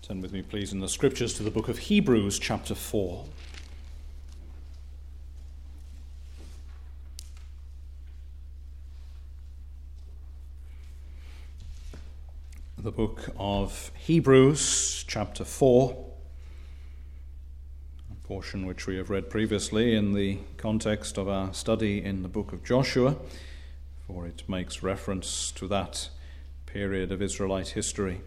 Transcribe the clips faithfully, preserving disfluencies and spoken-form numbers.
Turn with me, please, in the Scriptures to the book of Hebrews, chapter four. The book of Hebrews, chapter four, a portion which we have read previously in the context of our study in the book of Joshua, for it makes reference to that period of Israelite history.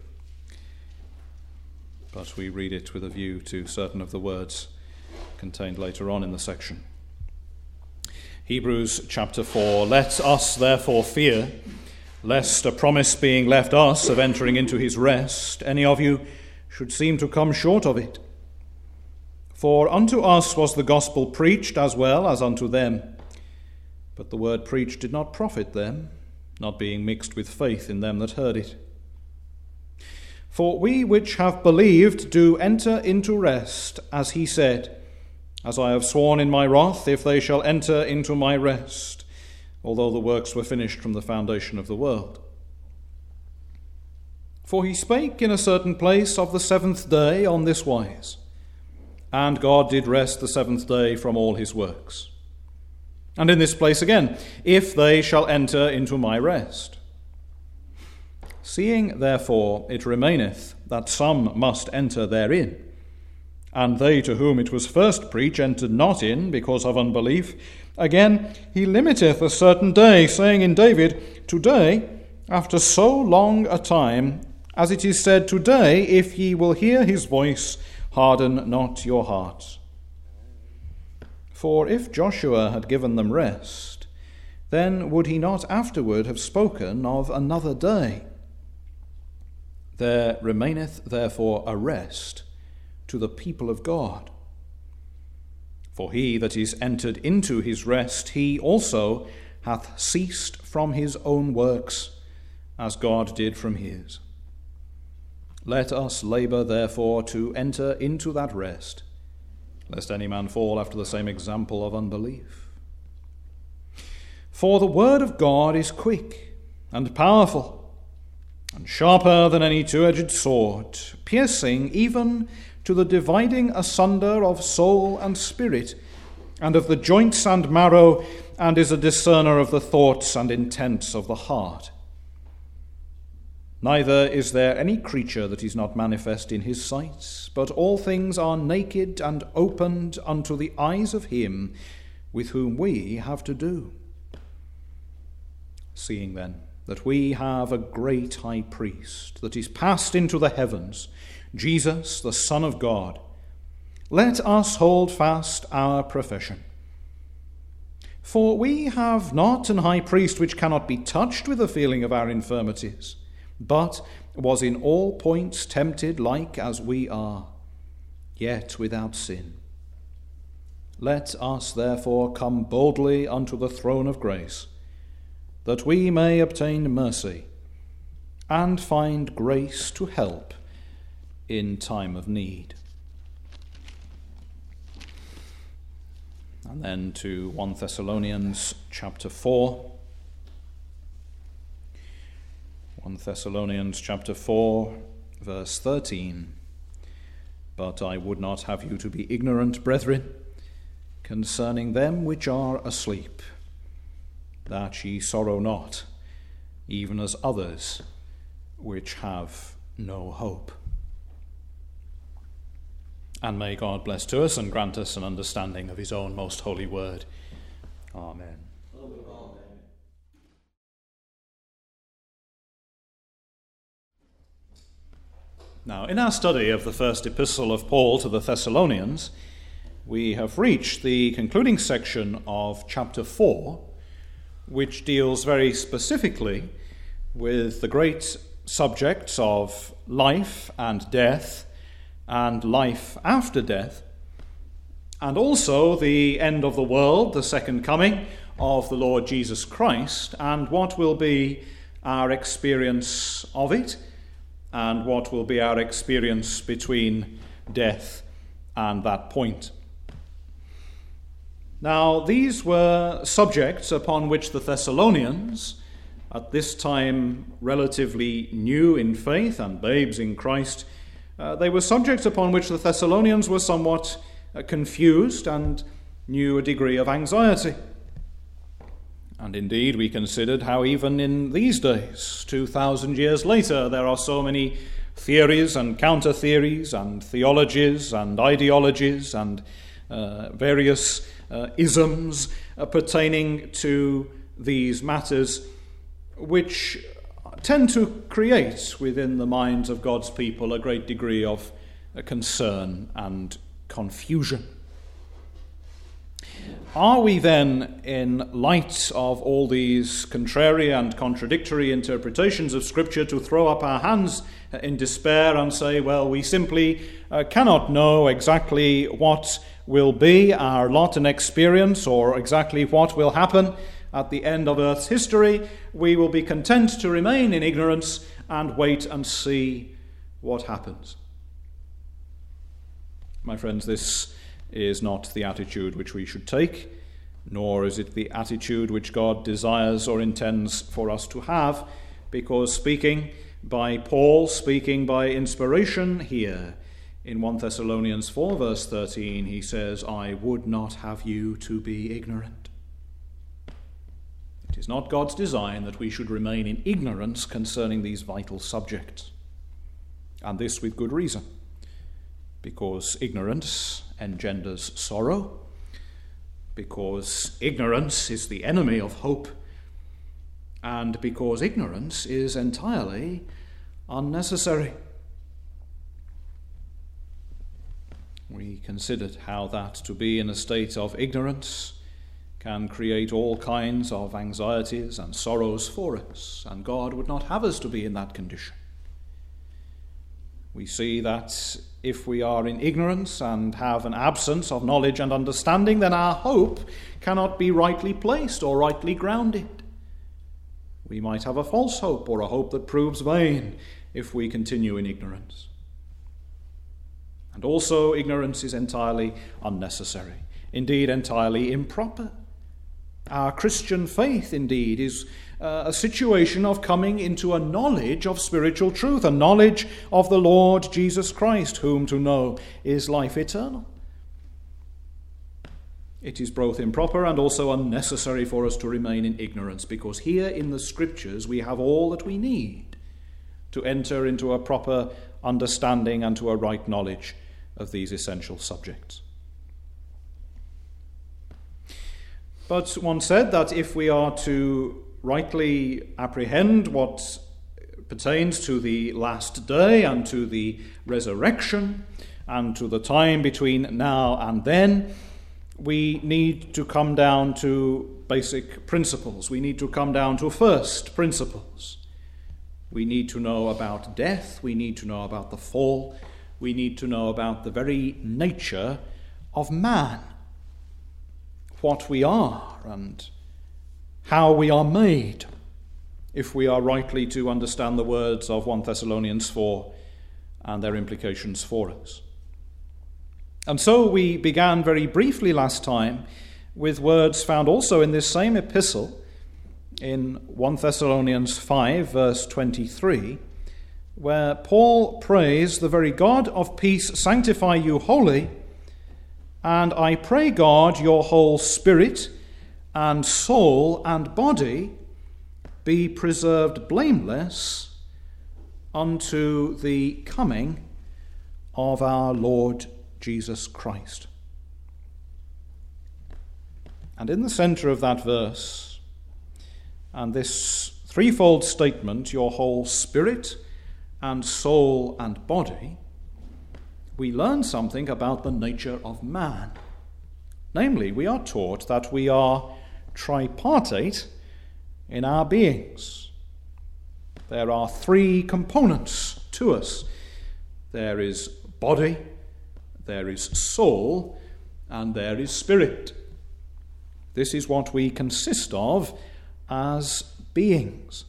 But we read it with a view to certain of the words contained later on in the section. Hebrews chapter four, let us therefore fear, lest a promise being left us of entering into his rest, any of you should seem to come short of it. For unto us was the gospel preached as well as unto them. But the word preached did not profit them, not being mixed with faith in them that heard it. For we which have believed do enter into rest, as he said, as I have sworn in my wrath, if they shall enter into my rest, although the works were finished from the foundation of the world. For he spake in a certain place of the seventh day on this wise, and God did rest the seventh day from all his works. And in this place again, if they shall enter into my rest. Seeing, therefore, it remaineth that some must enter therein, and they to whom it was first preached entered not in because of unbelief, again he limiteth a certain day, saying in David, Today, after so long a time, as it is said, Today, if ye will hear his voice, harden not your hearts. For if Joshua had given them rest, then would he not afterward have spoken of another day? There remaineth therefore a rest to the people of God. For he that is entered into his rest, he also hath ceased from his own works, as God did from his. Let us labour therefore to enter into that rest, lest any man fall after the same example of unbelief. For the word of God is quick and powerful, and sharper than any two-edged sword, piercing even to the dividing asunder of soul and spirit, and of the joints and marrow, and is a discerner of the thoughts and intents of the heart. Neither is there any creature that is not manifest in his sight, but all things are naked and opened unto the eyes of him with whom we have to do. Seeing then that we have a great high priest that is passed into the heavens, Jesus, the Son of God, let us hold fast our profession. For we have not an high priest which cannot be touched with the feeling of our infirmities, but was in all points tempted like as we are, yet without sin. Let us therefore come boldly unto the throne of grace, that we may obtain mercy and find grace to help in time of need. And then to First Thessalonians chapter four. First Thessalonians chapter four, verse thirteen. But I would not have you to be ignorant, brethren, concerning them which are asleep, that ye sorrow not, even as others which have no hope. And may God bless to us and grant us an understanding of his own most holy word. Amen. Amen. Now, in our study of the first epistle of Paul to the Thessalonians, we have reached the concluding section of chapter four, which deals very specifically with the great subjects of life and death and life after death, and also the end of the world, the second coming of the Lord Jesus Christ, and what will be our experience of it, and what will be our experience between death and that point. Now, these were subjects upon which the Thessalonians, at this time relatively new in faith and babes in Christ, uh, they were subjects upon which the Thessalonians were somewhat uh, confused and knew a degree of anxiety. And indeed, we considered how even in these days, two thousand years later, there are so many theories and counter-theories and theologies and ideologies and uh, various uh, isms uh, pertaining to these matters, which tend to create within the minds of God's people a great degree of uh, concern and confusion. Are we then, in light of all these contrary and contradictory interpretations of Scripture, to throw up our hands in despair and say, well, we simply uh, cannot know exactly what will be our lot and experience, or exactly what will happen at the end of Earth's history? We will be content to remain in ignorance and wait and see what happens. My friends, this is not the attitude which we should take, nor is it the attitude which God desires or intends for us to have, because speaking by Paul, speaking by inspiration here in First Thessalonians four verse thirteen, he says, I would not have you to be ignorant. It is not God's design that we should remain in ignorance concerning these vital subjects, and this with good reason, because ignorance engenders sorrow, because ignorance is the enemy of hope, and because ignorance is entirely unnecessary. We considered how that to be in a state of ignorance can create all kinds of anxieties and sorrows for us, and God would not have us to be in that condition. We see that if we are in ignorance and have an absence of knowledge and understanding, then our hope cannot be rightly placed or rightly grounded. We might have a false hope, or a hope that proves vain, if we continue in ignorance. And also, ignorance is entirely unnecessary, indeed entirely improper. Our Christian faith, indeed, is uh, a situation of coming into a knowledge of spiritual truth, a knowledge of the Lord Jesus Christ, whom to know is life eternal. It is both improper and also unnecessary for us to remain in ignorance, because here in the Scriptures we have all that we need to enter into a proper understanding and to a right knowledge of these essential subjects. But one said that if we are to rightly apprehend what pertains to the last day and to the resurrection and to the time between now and then, we need to come down to basic principles. We need to come down to first principles. We need to know about death. We need to know about the fall. We need to know about the very nature of man, what we are and how we are made, if we are rightly to understand the words of First Thessalonians four and their implications for us. And so we began very briefly last time with words found also in this same epistle in First Thessalonians five verse twenty-three, where Paul prays, the very God of peace sanctify you wholly, and I pray God your whole spirit and soul and body be preserved blameless unto the coming of our Lord Jesus Christ. And in the center of that verse, and this threefold statement, your whole spirit and soul and body, we learn something about the nature of man. Namely, we are taught that we are tripartite in our beings. There are three components to us. There is body, there is soul, and there is spirit. This is what we consist of as beings.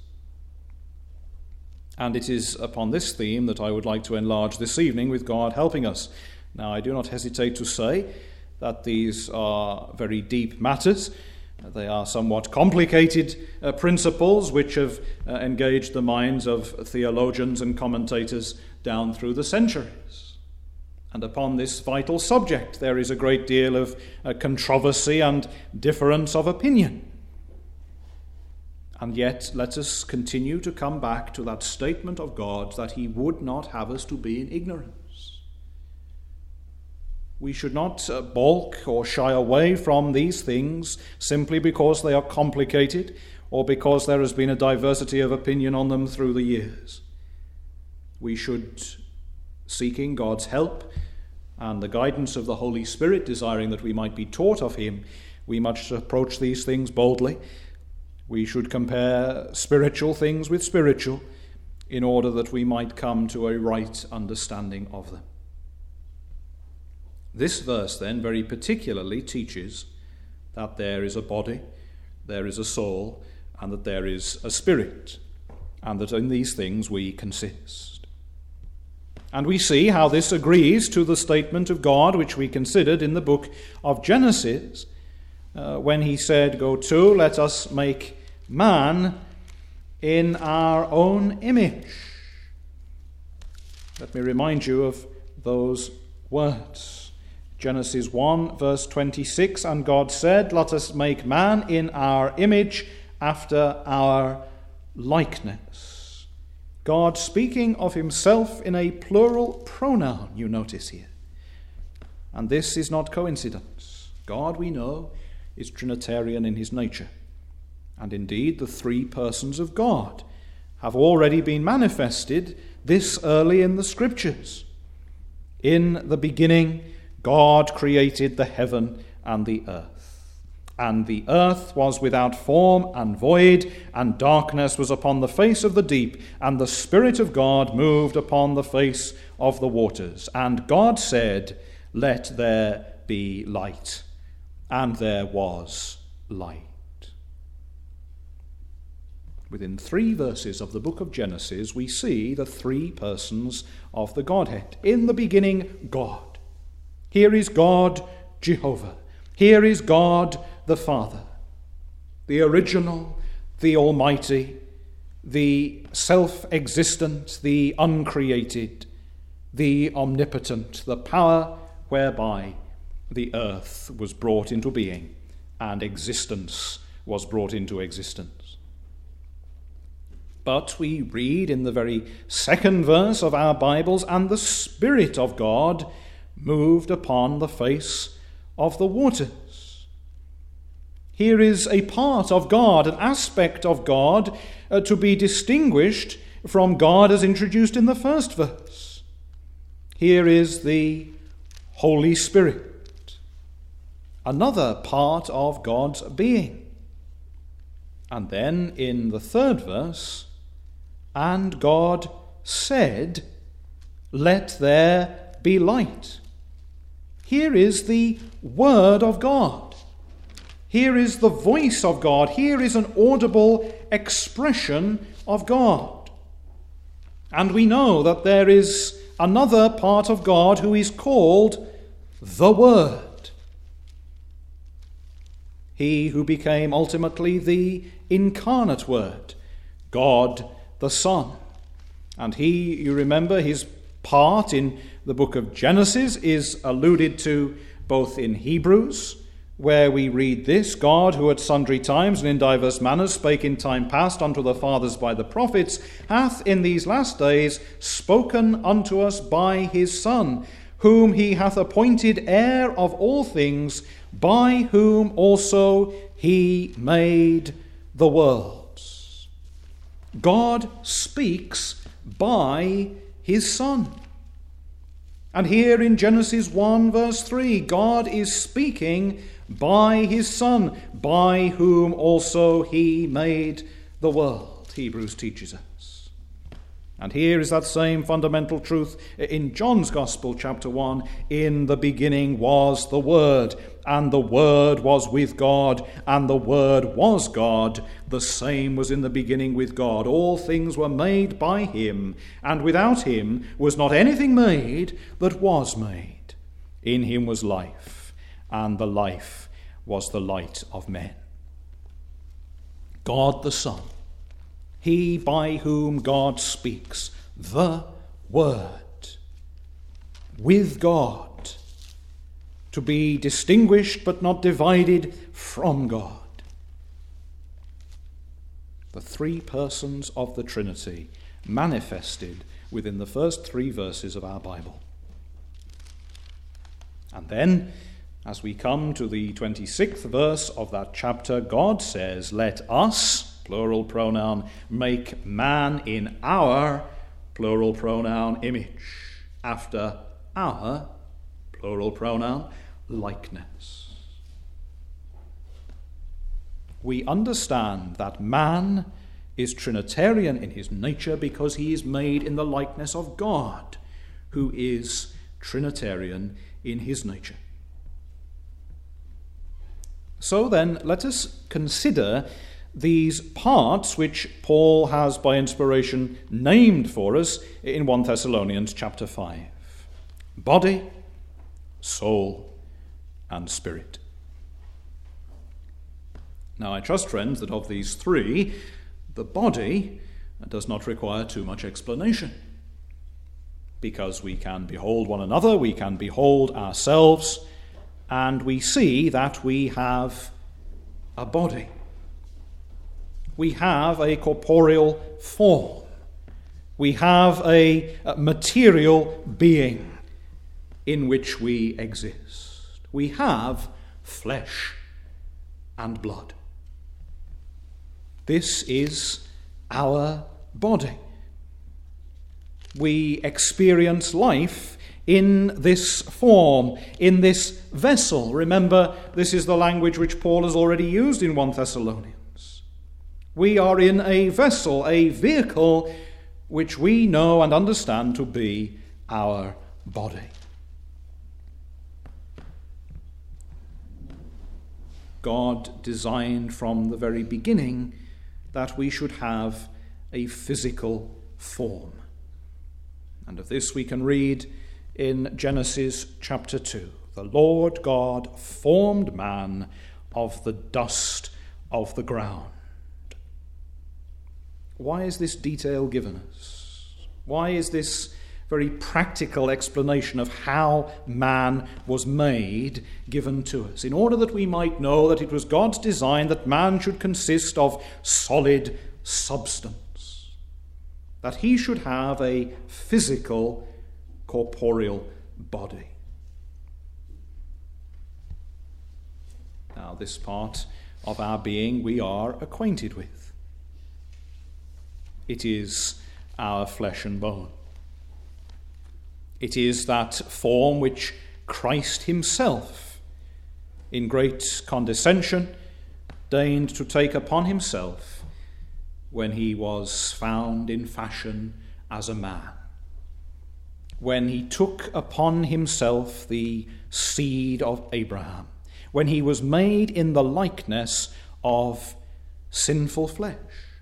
And it is upon this theme that I would like to enlarge this evening, with God helping us. Now, I do not hesitate to say that these are very deep matters, They are somewhat complicated uh, principles which have uh, engaged the minds of theologians and commentators down through the centuries. And upon this vital subject there is a great deal of uh, controversy and difference of opinion. And yet let us continue to come back to that statement of God that he would not have us to be in ignorance. We should not uh, balk or shy away from these things simply because they are complicated or because there has been a diversity of opinion on them through the years. We should, seeking God's help and the guidance of the Holy Spirit, desiring that we might be taught of him, we must approach these things boldly. We should compare spiritual things with spiritual in order that we might come to a right understanding of them. This verse then very particularly teaches that there is a body, there is a soul, and that there is a spirit, and that in these things we consist. And we see how this agrees to the statement of God which we considered in the book of Genesis, uh, when he said, "Go to, let us make man in our own image." Let me remind you of those words. Genesis one, verse twenty-six, "And God said, let us make man in our image, after our likeness." God speaking of himself in a plural pronoun, you notice here. And this is not coincidence. God, we know, is Trinitarian in his nature. And indeed, the three persons of God have already been manifested this early in the Scriptures. In the beginning, God created the heaven and the earth. And the earth was without form and void, and darkness was upon the face of the deep, and the Spirit of God moved upon the face of the waters. And God said, "Let there be light." And there was light. Within three verses of the book of Genesis, we see the three persons of the Godhead. In the beginning, God. Here is God, Jehovah. Here is God, the Father, the original, the almighty, the self-existent, the uncreated, the omnipotent, the power whereby the earth was brought into being and existence was brought into existence. But we read in the very second verse of our Bibles, "And the Spirit of God moved upon the face of the waters." Here is a part of God, an aspect of God uh, to be distinguished from God as introduced in the first verse. Here is the Holy Spirit, another part of God's being. And then in the third verse, "And God said, let there be light." Here is the Word of God. Here is the voice of God. Here is an audible expression of God. And we know that there is another part of God who is called the Word. He who became ultimately the incarnate Word, God the Son. And he, you remember, his part in the book of Genesis is alluded to both in Hebrews, where we read this: "God, who at sundry times and in divers manners spake in time past unto the fathers by the prophets, hath in these last days spoken unto us by his Son, whom he hath appointed heir of all things, by whom also he made the worlds." God speaks by his Son. And here in Genesis one verse three, God is speaking by his Son, by whom also he made the world, Hebrews teaches us. And here is that same fundamental truth in John's Gospel, chapter one. "In the beginning was the Word, and the Word was with God, and the Word was God. The same was in the beginning with God. All things were made by him, and without him was not anything made that was made. In him was life, and the life was the light of men." God the Son, he by whom God speaks, the Word, with God, to be distinguished but not divided from God. The three persons of the Trinity manifested within the first three verses of our Bible. And then, as we come to the twenty-sixth verse of that chapter, God says, "Let us," plural pronoun, "make man in our," plural pronoun, "image, after our," plural pronoun, "likeness." We understand that man is Trinitarian in his nature because he is made in the likeness of God, who is Trinitarian in his nature. So then, let us consider these parts which Paul has by inspiration named for us in First Thessalonians chapter five. Body, soul, and spirit. Now I trust, friends, that of these three, the body does not require too much explanation, because we can behold one another, we can behold ourselves, and we see that we have a body. We have a corporeal form. We have a material being in which we exist. We have flesh and blood. This is our body. We experience life in this form, in this vessel. Remember, this is the language which Paul has already used in First Thessalonians. We are in a vessel, a vehicle, which we know and understand to be our body. God designed from the very beginning that we should have a physical form. And of this we can read in Genesis chapter two. The Lord God formed man of the dust of the ground. Why is this detail given us? Why is this very practical explanation of how man was made given to us? In order that we might know that it was God's design that man should consist of solid substance, that he should have a physical, corporeal body. Now, this part of our being we are acquainted with. It is our flesh and bone. It is that form which Christ himself, in great condescension, deigned to take upon himself when he was found in fashion as a man, when he took upon himself the seed of Abraham, when he was made in the likeness of sinful flesh.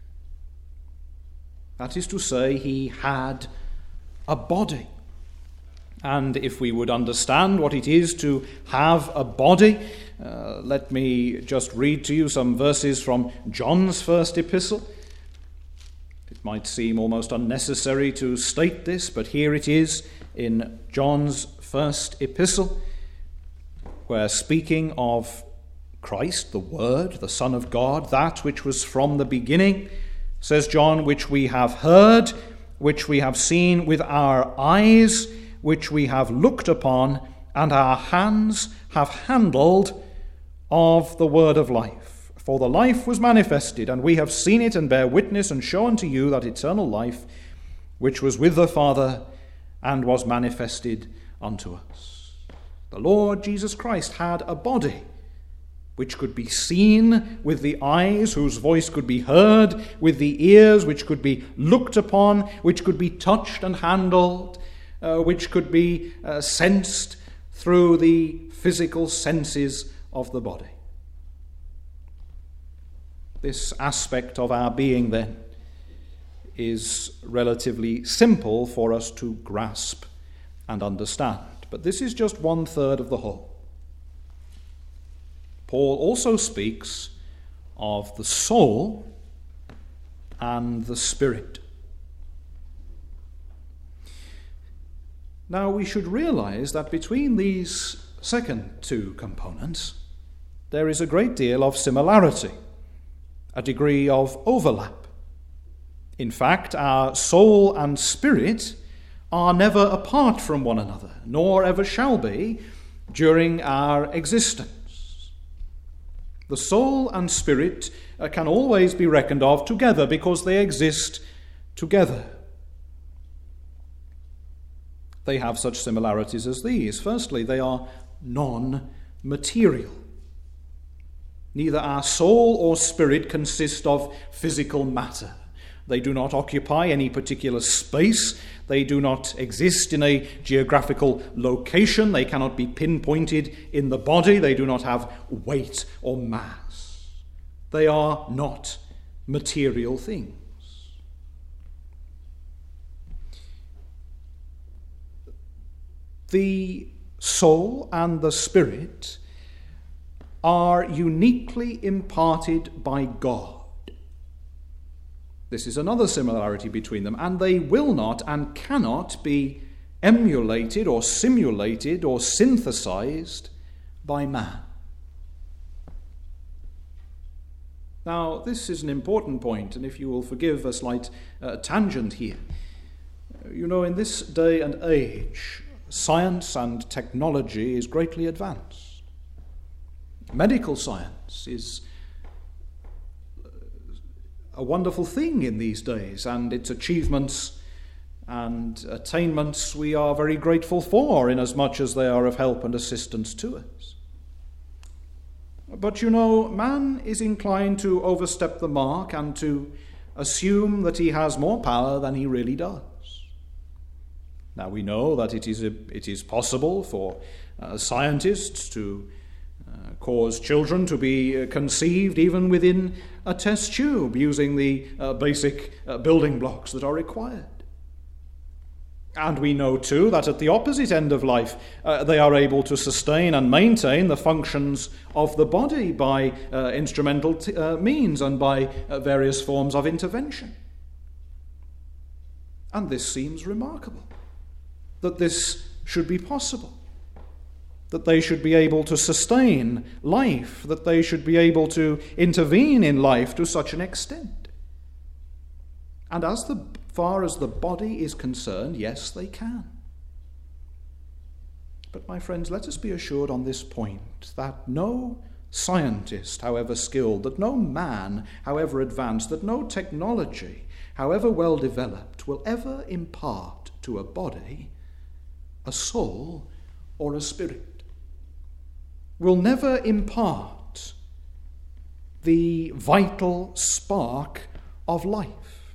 That is to say, he had a body. And if we would understand what it is to have a body, uh, let me just read to you some verses from John's first epistle. It might seem almost unnecessary to state this, but here it is in John's first epistle, where speaking of Christ, the Word, the Son of God, that which was from the beginning, says John, which we have heard, which we have seen with our eyes, which we have looked upon, and our hands have handled of the word of life. For the life was manifested, and we have seen it, and bear witness, and show unto you that eternal life, which was with the Father, and was manifested unto us. The Lord Jesus Christ had a body, which could be seen with the eyes, whose voice could be heard, with the ears, which could be looked upon, which could be touched and handled, Uh, which could be uh, sensed through the physical senses of the body. This aspect of our being, then, is relatively simple for us to grasp and understand. But this is just one third of the whole. Paul also speaks of the soul and the Spirit. Now, we should realize that between these second two components, there is a great deal of similarity, a degree of overlap. In fact, our soul and spirit are never apart from one another, nor ever shall be during our existence. The soul and spirit uh, can always be reckoned of together because they exist together. They have such similarities as these. Firstly, they are non-material. Neither our soul or spirit consist of physical matter. They do not occupy any particular space. They do not exist in a geographical location. They cannot be pinpointed in the body. They do not have weight or mass. They are not material things. The soul and the spirit are uniquely imparted by God. This is another similarity between them, and they will not and cannot be emulated or simulated or synthesized by man. Now, this is an important point, and if you will forgive a slight uh, tangent here, you know, in this day and age, science and technology is greatly advanced. Medical science is a wonderful thing in these days, and its achievements and attainments we are very grateful for, inasmuch as they are of help and assistance to us. But you know, man is inclined to overstep the mark and to assume that he has more power than he really does. Now, we know that it is a, it is possible for uh, scientists to uh, cause children to be uh, conceived even within a test tube using the uh, basic uh, building blocks that are required. And we know too that at the opposite end of life uh, they are able to sustain and maintain the functions of the body by uh, instrumental t- uh, means and by uh, various forms of intervention. And this seems remarkable, that this should be possible, that they should be able to sustain life, that they should be able to intervene in life to such an extent. And as the far as the body is concerned, yes, they can. But my friends, let us be assured on this point that no scientist, however skilled, that no man, however advanced, that no technology, however well developed, will ever impart to a body a soul or a spirit, will never impart the vital spark of life.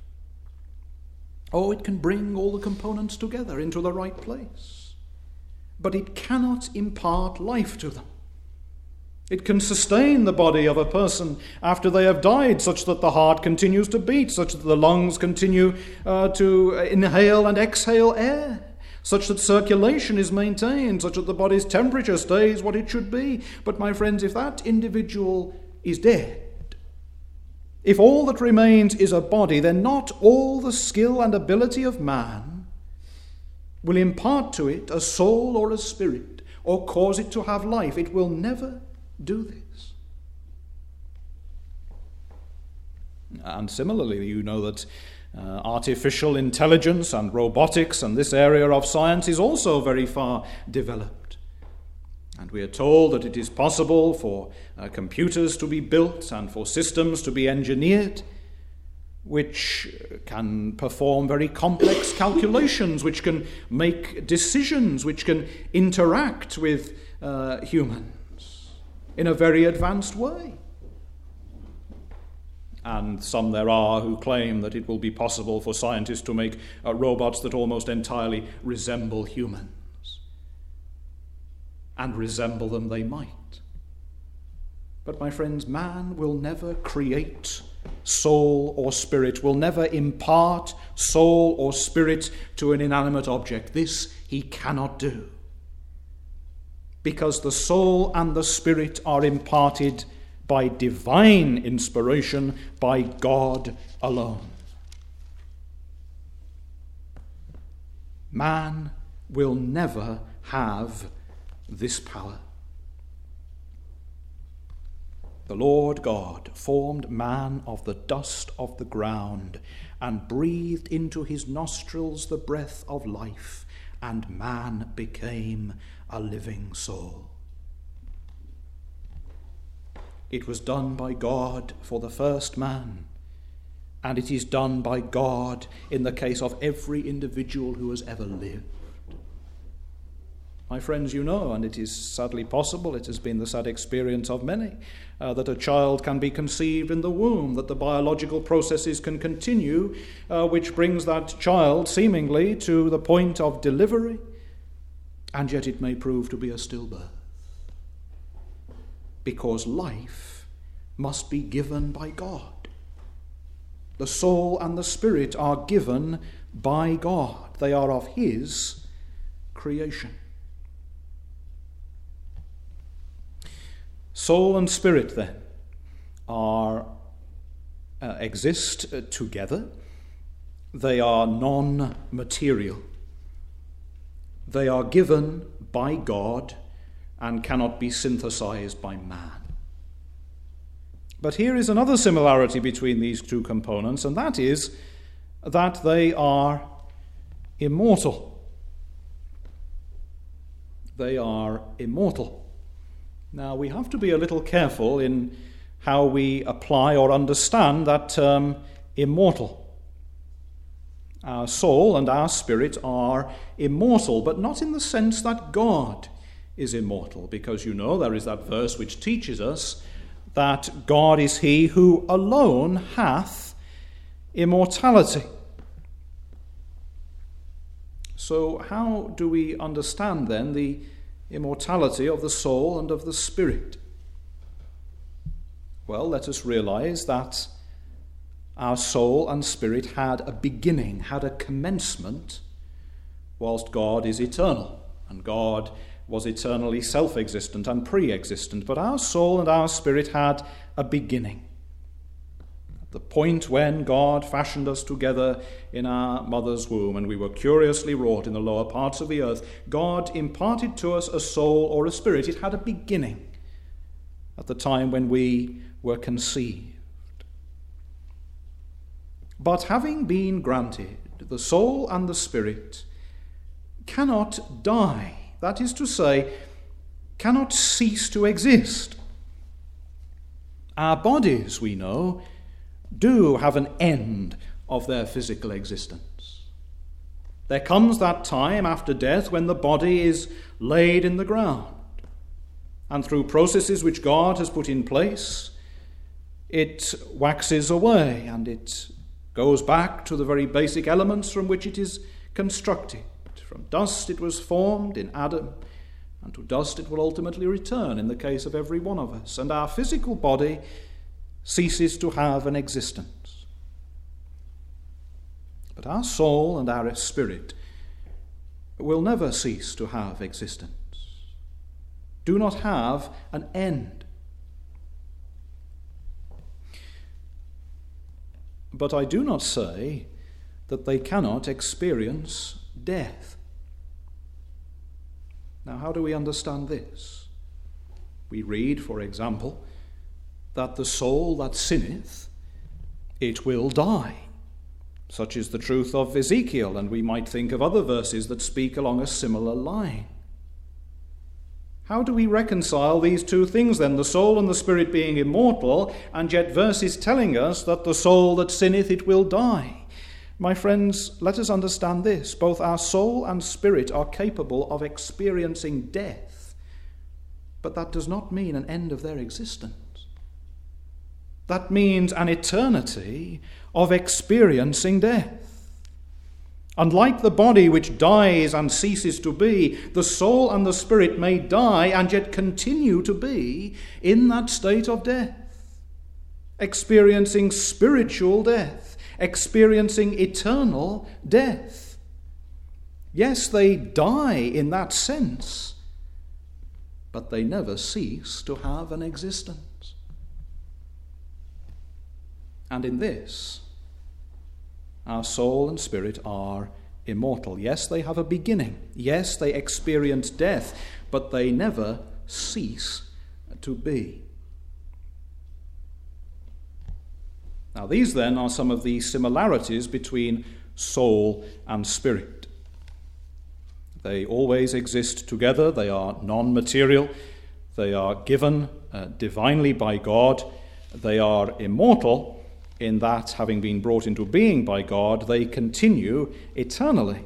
Oh, it can bring all the components together into the right place, but it cannot impart life to them. It can sustain the body of a person after they have died, such that the heart continues to beat, such that the lungs continue uh, to inhale and exhale air, such that circulation is maintained, such that the body's temperature stays what it should be. But my friends, if that individual is dead, if all that remains is a body, then not all the skill and ability of man will impart to it a soul or a spirit, or cause it to have life. It will never do this. And similarly, you know that uh, artificial intelligence and robotics and this area of science is also very far developed. And we are told that it is possible for uh, computers to be built and for systems to be engineered, which can perform very complex calculations, which can make decisions, which can interact with uh, humans in a very advanced way. And some there are who claim that it will be possible for scientists to make uh, robots that almost entirely resemble humans. And resemble them they might. But my friends, man will never create soul or spirit, will never impart soul or spirit to an inanimate object. This he cannot do. Because the soul and the spirit are imparted by divine inspiration, by God alone. Man will never have this power. The Lord God formed man of the dust of the ground and breathed into his nostrils the breath of life, and man became a living soul. It was done by God for the first man, and it is done by God in the case of every individual who has ever lived. My friends, you know, and it is sadly possible, it has been the sad experience of many, uh, that a child can be conceived in the womb, that the biological processes can continue, uh, which brings that child seemingly to the point of delivery, and yet it may prove to be a stillbirth. Because life must be given by God. The soul and the spirit are given by God. They are of his creation. Soul and spirit, then, are uh, exist uh, together. They are non-material. They are given by God and cannot be synthesized by man. But here is another similarity between these two components, and that is that they are immortal. They are immortal. Now, we have to be a little careful in how we apply or understand that term immortal. Our soul and our spirit are immortal, but not in the sense that God is immortal, because you know there is that verse which teaches us that God is he who alone hath immortality. So how do we understand then the immortality of the soul and of the spirit? Well, let us realize that our soul and spirit had a beginning, had a commencement, whilst God is eternal, and God was eternally self-existent and pre-existent. But our soul and our spirit had a beginning. At the point when God fashioned us together in our mother's womb, and we were curiously wrought in the lower parts of the earth, God imparted to us a soul or a spirit. It had a beginning at the time when we were conceived. But having been granted, the soul and the spirit cannot die. That is to say, cannot cease to exist. Our bodies, we know, do have an end of their physical existence. There comes that time after death when the body is laid in the ground, and through processes which God has put in place, it waxes away and it goes back to the very basic elements from which it is constructed. From dust it was formed in Adam, and to dust it will ultimately return in the case of every one of us. And our physical body ceases to have an existence. But our soul and our spirit will never cease to have existence, do not have an end. But I do not say that they cannot experience death. Now, how do we understand this? We read, for example, that the soul that sinneth, it will die. Such is the truth of Ezekiel, and we might think of other verses that speak along a similar line. How do we reconcile these two things then, the soul and the spirit being immortal, and yet verses telling us that the soul that sinneth, it will die? My friends, let us understand this. Both our soul and spirit are capable of experiencing death, but that does not mean an end of their existence. That means an eternity of experiencing death. Unlike the body which dies and ceases to be, the soul and the spirit may die and yet continue to be in that state of death, experiencing spiritual death, experiencing eternal death. Yes, they die in that sense, but they never cease to have an existence. And in this, our soul and spirit are immortal. Yes, they have a beginning. Yes, they experience death, but they never cease to be. Now, these then are some of the similarities between soul and spirit. They always exist together. They are non-material. They are given uh, divinely by God. They are immortal in that, having been brought into being by God, they continue eternally.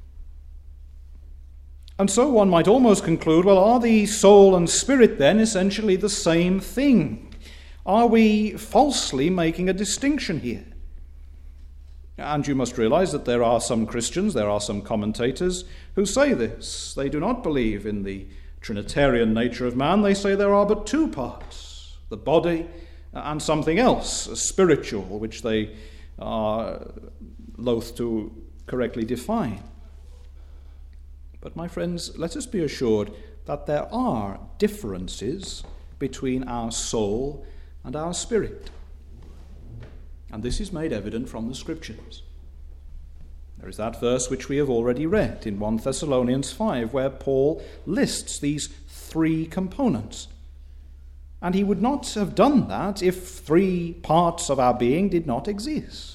And so one might almost conclude, well, are the soul and spirit then essentially the same thing? Are we falsely making a distinction here? And you must realize that there are some Christians, there are some commentators who say this. They do not believe in the Trinitarian nature of man. They say there are but two parts, the body and something else, spiritual, which they are loath to correctly define. But my friends, let us be assured that there are differences between our soul and our spirit. And this is made evident from the Scriptures. There is that verse which we have already read in First Thessalonians five, where Paul lists these three components. And he would not have done that if three parts of our being did not exist.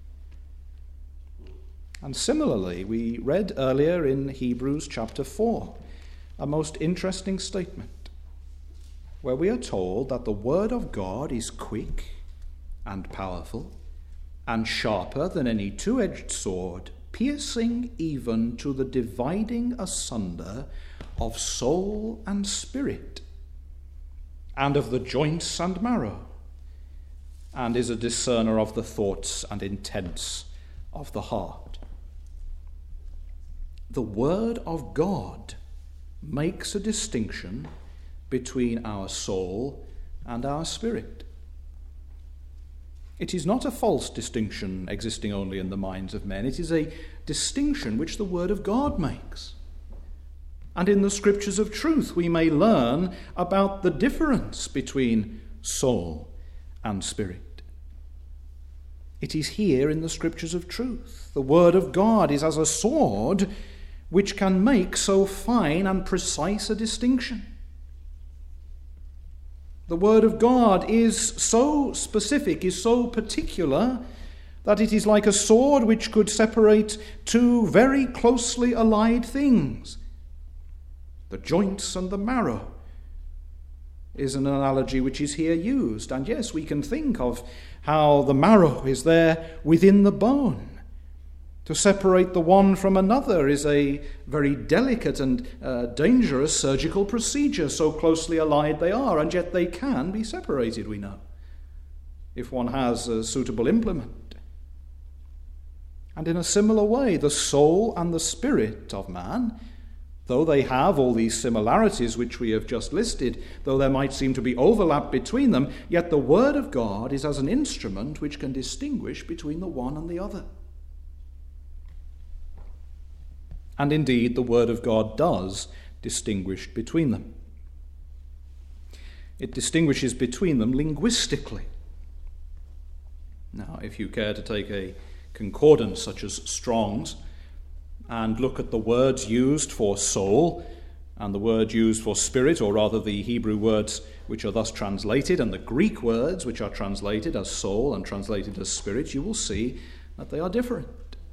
And similarly, we read earlier in Hebrews chapter four a most interesting statement, where we are told that the word of God is quick and powerful, and sharper than any two-edged sword, piercing even to the dividing asunder of soul and spirit, and of the joints and marrow, and is a discerner of the thoughts and intents of the heart. The word of God makes a distinction between our soul and our spirit. It is not a false distinction existing only in the minds of men. It is a distinction which the Word of God makes. And in the Scriptures of truth we may learn about the difference between soul and spirit. It is here in the Scriptures of truth. The Word of God is as a sword which can make so fine and precise a distinction. The Word of God is so specific, is so particular, that it is like a sword which could separate two very closely allied things. The joints and the marrow is an analogy which is here used. And yes, we can think of how the marrow is there within the bone. To separate the one from another is a very delicate and uh, dangerous surgical procedure, so closely allied they are, and yet they can be separated, we know, if one has a suitable implement. And in a similar way, the soul and the spirit of man, though they have all these similarities which we have just listed, though there might seem to be overlap between them, yet the Word of God is as an instrument which can distinguish between the one and the other. And indeed, the Word of God does distinguish between them. It distinguishes between them linguistically. Now, if you care to take a concordance such as Strong's and look at the words used for soul and the word used for spirit, or rather the Hebrew words which are thus translated and the Greek words which are translated as soul and translated as spirit, you will see that they are different.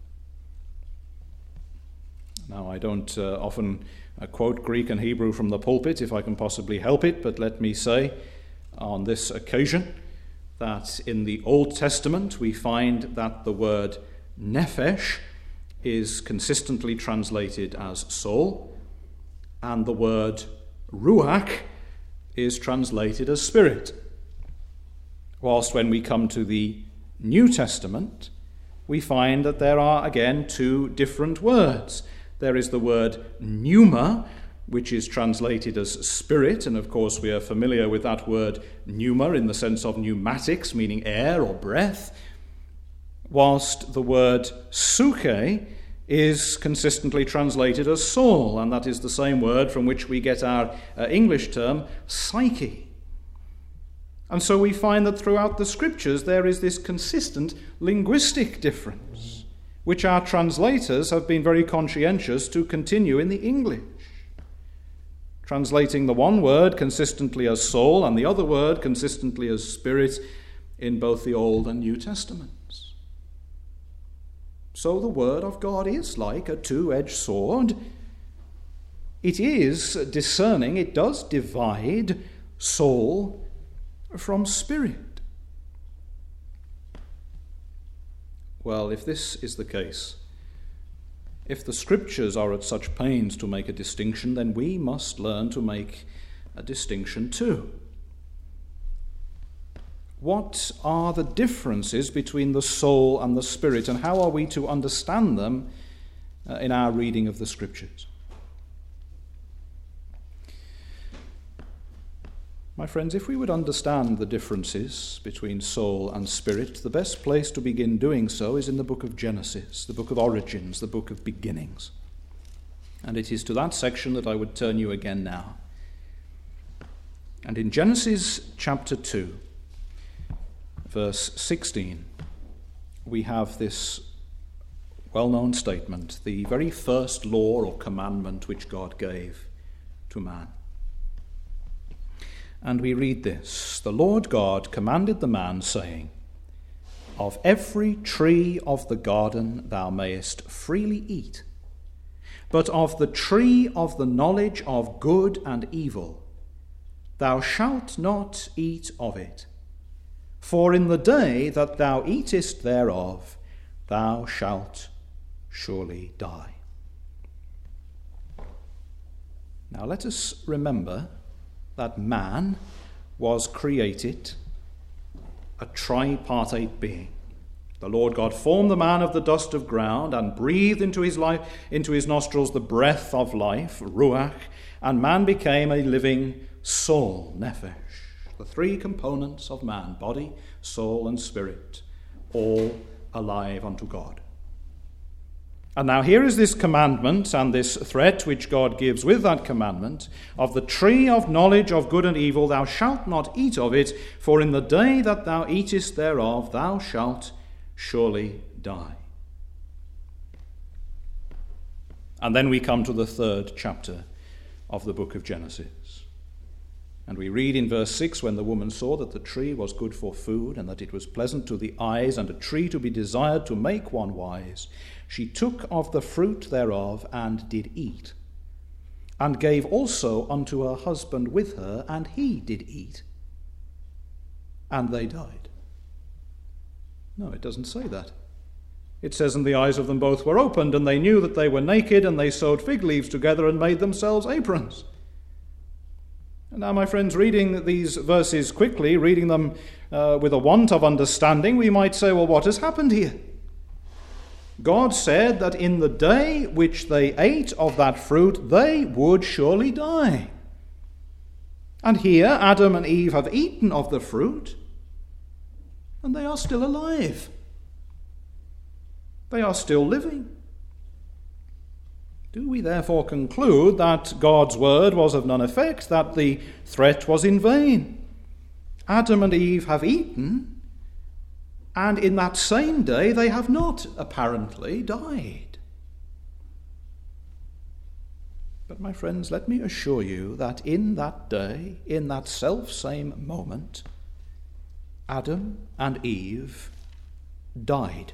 Now, I don't uh, often uh, quote Greek and Hebrew from the pulpit if I can possibly help it, but let me say on this occasion that in the Old Testament we find that the word nephesh is consistently translated as soul, and the word ruach is translated as spirit. Whilst when we come to the New Testament, we find that there are again two different words. There is the word pneuma, which is translated as spirit, and of course we are familiar with that word pneuma in the sense of pneumatics, meaning air or breath, whilst the word psuche is consistently translated as soul, and that is the same word from which we get our uh, English term psyche. And so we find that throughout the Scriptures there is this consistent linguistic difference, which our translators have been very conscientious to continue in the English, translating the one word consistently as soul and the other word consistently as spirit in both the Old and New Testaments. So the word of God is like a two-edged sword. It is discerning, it does divide soul from spirit. Well, if this is the case, if the Scriptures are at such pains to make a distinction, then we must learn to make a distinction too. What are the differences between the soul and the spirit, and how are we to understand them uh, in our reading of the Scriptures? My friends, if we would understand the differences between soul and spirit, the best place to begin doing so is in the book of Genesis, the book of origins, the book of beginnings. And it is to that section that I would turn you again now. And in Genesis chapter two, verse sixteen, we have this well-known statement, the very first law or commandment which God gave to man. And we read this: "The Lord God commanded the man, saying, Of every tree of the garden thou mayest freely eat, but of the tree of the knowledge of good and evil thou shalt not eat of it. For in the day that thou eatest thereof, thou shalt surely die." Now let us remember that man was created a tripartite being. The Lord God formed the man of the dust of ground and breathed into his life, into his nostrils the breath of life, ruach, and man became a living soul, nephesh. The three components of man, body, soul, and spirit, all alive unto God. And now here is this commandment and this threat which God gives with that commandment: "Of the tree of knowledge of good and evil thou shalt not eat of it, for in the day that thou eatest thereof thou shalt surely die." And then we come to the third chapter of the book of Genesis. And we read in verse six, "When the woman saw that the tree was good for food, and that it was pleasant to the eyes, and a tree to be desired to make one wise, she took of the fruit thereof and did eat, and gave also unto her husband with her, and he did eat, and they died." No, it doesn't say that. It says, "And the eyes of them both were opened, and they knew that they were naked, and they sewed fig leaves together and made themselves aprons." And now, my friends, reading these verses quickly, reading them uh, with a want of understanding, we might say, well, what has happened here? God said that in the day which they ate of that fruit, they would surely die. And here Adam and Eve have eaten of the fruit, and they are still alive. They are still living. Do we therefore conclude that God's word was of none effect, that the threat was in vain? Adam and Eve have eaten, and in that same day they have not apparently died. But my friends, let me assure you that in that day, in that self-same moment, Adam and Eve died.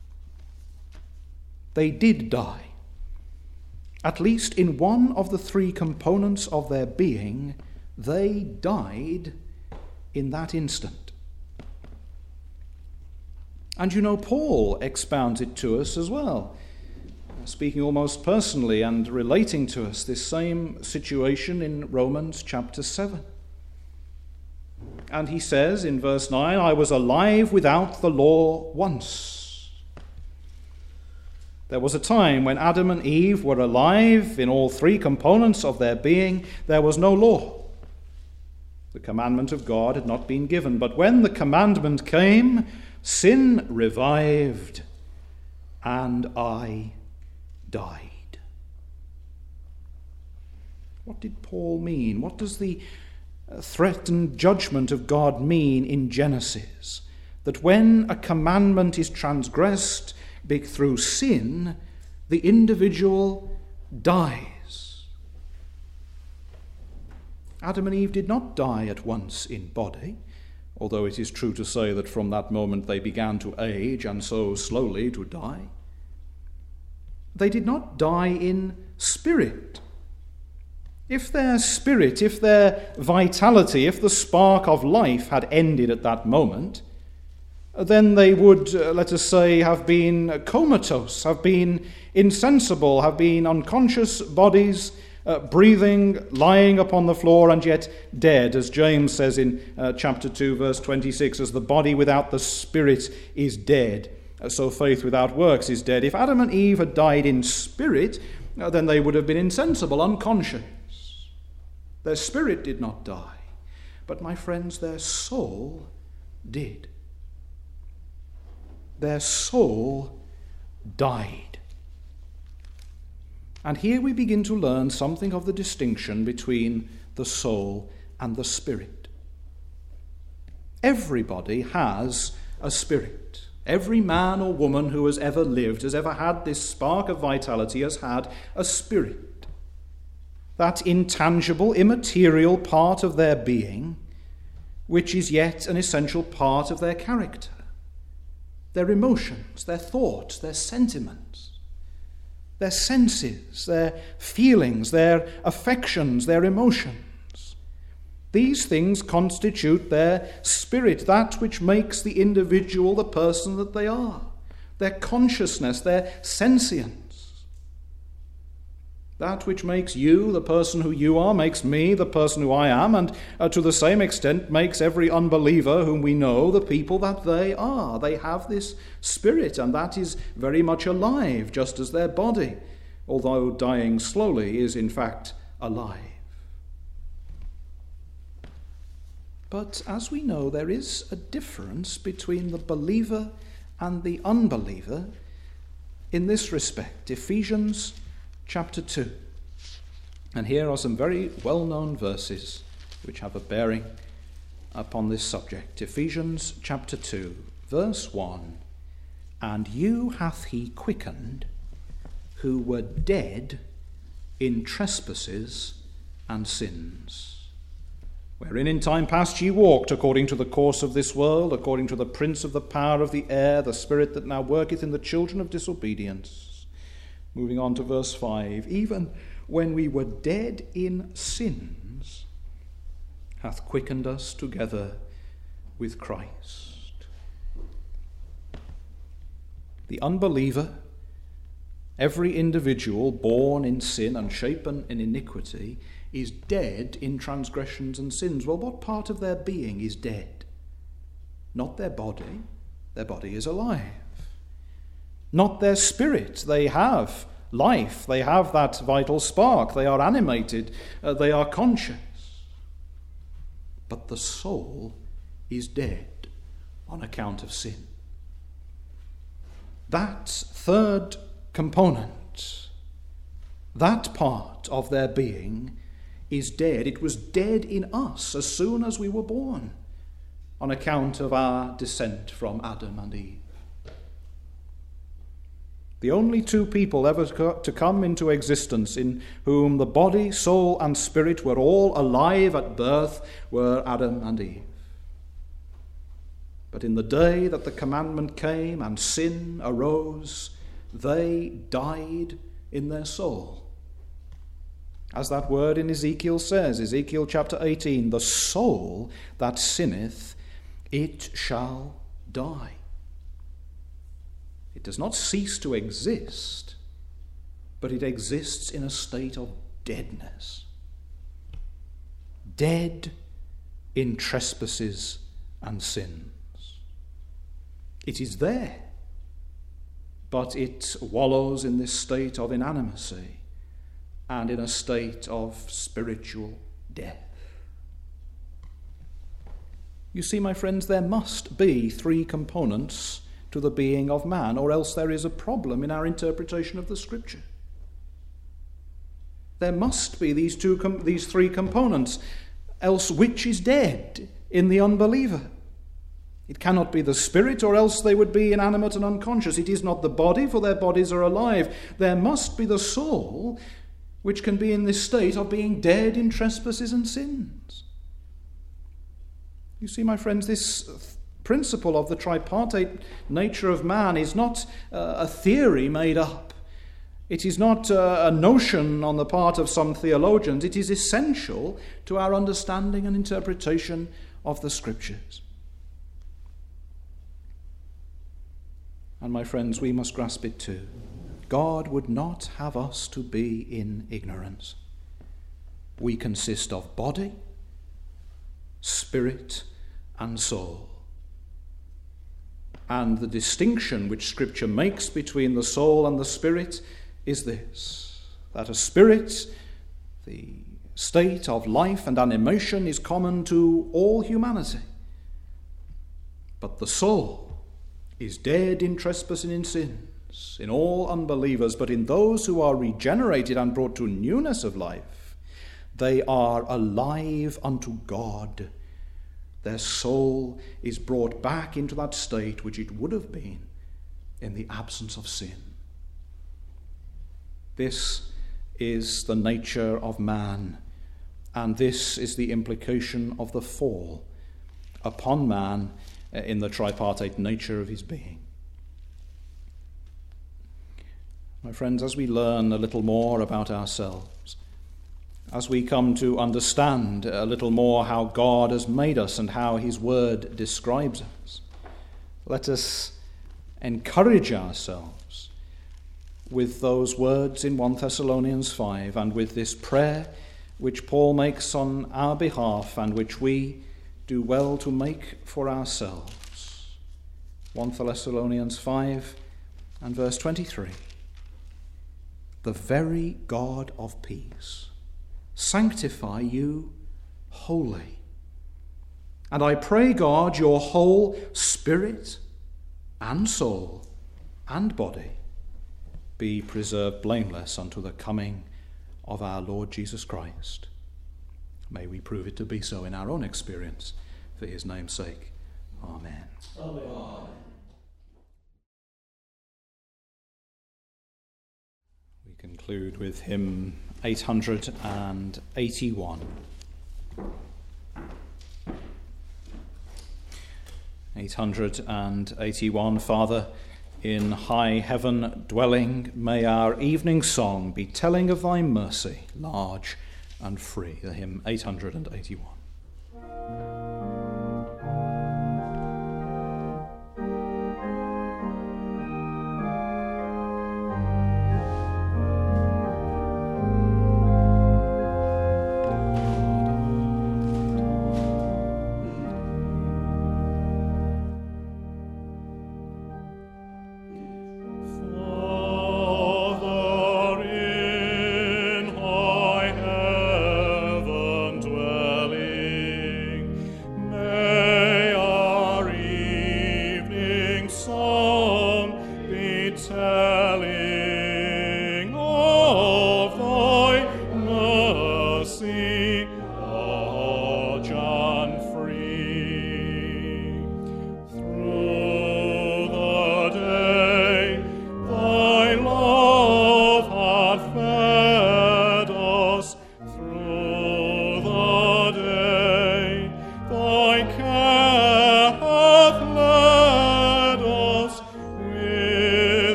They did die. At least in one of the three components of their being, they died in that instant. And you know, Paul expounds it to us as well, speaking almost personally and relating to us this same situation in Romans chapter seven. And he says in verse nine, "I was alive without the law once." There was a time when Adam and Eve were alive in all three components of their being. There was no law. The commandment of God had not been given. But when the commandment came, sin revived, and I died. What did Paul mean? What does the threatened judgment of God mean in Genesis? That when a commandment is transgressed, through sin, the individual dies. Adam and Eve did not die at once in body, although it is true to say that from that moment they began to age and so slowly to die. They did not die in spirit. If their spirit, if their vitality, if the spark of life had ended at that moment, then they would, uh, let us say, have been comatose, have been insensible, have been unconscious bodies, uh, breathing, lying upon the floor, and yet dead, as James says in uh, chapter two, verse twenty-six, as the body without the spirit is dead, uh, so faith without works is dead. If Adam and Eve had died in spirit, uh, then they would have been insensible, unconscious. Their spirit did not die, but, my friends, their soul did. Their soul died. And here we begin to learn something of the distinction between the soul and the spirit. Everybody has a spirit. Every man or woman who has ever lived, has ever had this spark of vitality, has had a spirit. That intangible, immaterial part of their being, which is yet an essential part of their character. Their emotions, their thoughts, their sentiments, their senses, their feelings, their affections, their emotions. These things constitute their spirit, that which makes the individual the person that they are, their consciousness, their sentience. That which makes you the person who you are, makes me the person who I am, and uh, to the same extent makes every unbeliever whom we know the people that they are. They have this spirit, and that is very much alive, just as their body, although dying slowly, is in fact alive. But as we know, there is a difference between the believer and the unbeliever in this respect. Ephesians chapter two. And here are some very well-known verses which have a bearing upon this subject. Ephesians chapter two, verse one. And you hath he quickened, who were dead in trespasses and sins, wherein in time past ye walked according to the course of this world, according to the prince of the power of the air, the spirit that now worketh in the children of disobedience. Moving on to verse five, even when we were dead in sins, hath quickened us together with Christ. The unbeliever, every individual born in sin and shapen in iniquity, is dead in transgressions and sins. Well, what part of their being is dead? Not their body. Their body is alive. Not their spirit. They have life. They have that vital spark. They are animated. Uh, they are conscious. But the soul is dead on account of sin. That third component, that part of their being is dead. It was dead in us as soon as we were born on account of our descent from Adam and Eve. The only two people ever to come into existence in whom the body, soul, and spirit were all alive at birth were Adam and Eve. But in the day that the commandment came and sin arose, they died in their soul. As that word in Ezekiel says, Ezekiel chapter eighteen, the soul that sinneth, it shall die. It does not cease to exist, but it exists in a state of deadness. Dead in trespasses and sins. It is there, but it wallows in this state of inanimacy and in a state of spiritual death. You see, my friends, there must be three components to the being of man, or else there is a problem in our interpretation of the Scripture. There must be these two, com- these three components, else which is dead in the unbeliever? It cannot be the spirit, or else they would be inanimate and unconscious. It is not the body, for their bodies are alive. There must be the soul, which can be in this state of being dead in trespasses and sins. You see, my friends, this principle of the tripartite nature of man is not uh, a theory made up. It is not uh, a notion on the part of some theologians. It is essential to our understanding and interpretation of the Scriptures. And my friends, we must grasp it too. God would not have us to be in ignorance. We consist of body, spirit, and soul. And the distinction which Scripture makes between the soul and the spirit is this, that a spirit, the state of life and animation, is common to all humanity. But the soul is dead in trespass and in sins, in all unbelievers, but in those who are regenerated and brought to newness of life, they are alive unto God. Their soul is brought back into that state which it would have been in the absence of sin. This is the nature of man, and this is the implication of the fall upon man in the tripartite nature of his being. My friends, as we learn a little more about ourselves, as we come to understand a little more how God has made us and how his word describes us, let us encourage ourselves with those words in First Thessalonians five and with this prayer which Paul makes on our behalf and which we do well to make for ourselves. First Thessalonians five and verse twenty-three. The very God of peace sanctify you wholly. And I pray God your whole spirit and soul and body be preserved blameless unto the coming of our Lord Jesus Christ. May we prove it to be so in our own experience, for his name's sake. Amen. Amen. We conclude with hymn eight hundred eighty-one. eight hundred eighty-one. Father, in high heaven dwelling, may our evening song be telling of thy mercy, large and free. The hymn eight hundred eighty-one.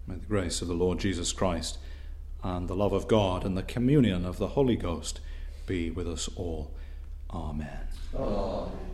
May the grace of the Lord Jesus Christ and the love of God and the communion of the Holy Ghost be with us all. Amen. Amen.